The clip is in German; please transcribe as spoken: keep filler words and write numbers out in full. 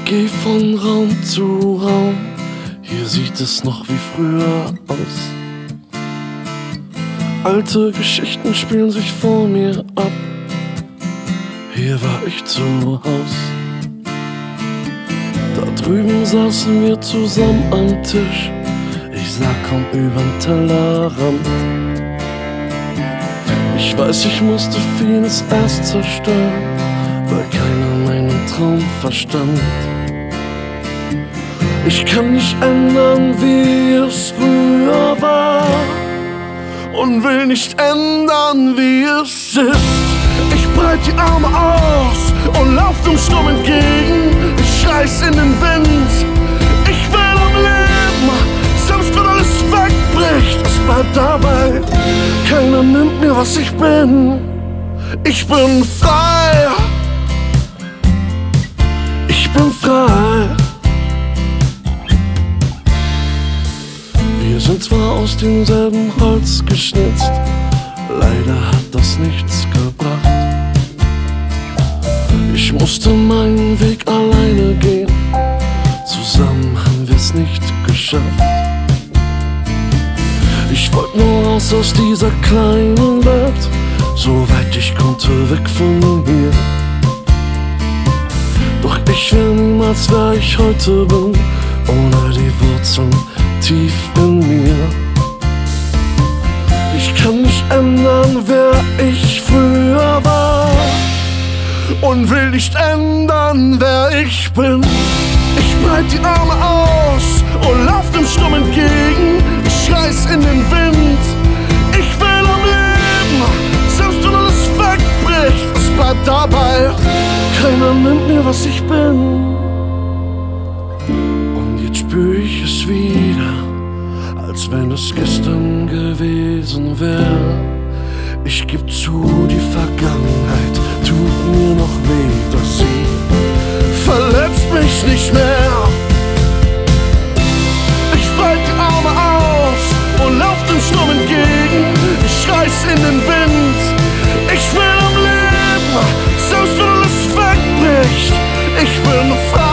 geh von Raum zu Raum, hier sieht es noch wie früher aus. Alte Geschichten spielen sich vor mir ab, hier war ich zu Haus. Da drüben saßen wir zusammen am Tisch, ich sah kaum übern Tellerrand. Ich weiß, ich musste vieles erst zerstören, weil keiner meinen Traum verstand. Ich kann nicht ändern, wie es früher war, und will nicht ändern, wie es ist. Ich breit die Arme aus und lauf dem Sturm entgegen. Ich reiß in den Wind, ich will am Leben. Selbst wenn alles wegbricht, es bleibt dabei. Keiner nimmt mir, was ich bin. Ich bin frei. Ich bin frei. Wir sind zwar aus demselben Holz geschnitzt, leider hat das nichts gebracht. Ich musste meinen Weg alleine gehen, zusammen haben wir's nicht geschafft. Ich wollte nur raus aus dieser kleinen Welt, soweit ich konnte, weg von hier. Doch ich will niemals, wer ich heute bin, ohne die Wurzeln tief in mir. Ich kann nicht ändern, wer ich früher war, und will nicht ändern, wer ich bin. Ich breit die Arme aus und lauf dem Sturm entgegen. Ich reiß in den Wind, ich will am Leben. Selbst wenn alles wegbricht, es bleibt dabei. Keiner nimmt mir, was ich bin. Und jetzt spür ich es wieder, als wenn es gestern gewesen wär. Ich geb zu, die Vergangenheit tut mir noch weh, doch sie verletzt mich nicht mehr. Ich breit die Arme aus und lauf dem Sturm entgegen. Ich reiß in den Wind, ich will am Leben. Selbst wenn alles wegbricht, ich will nur frei.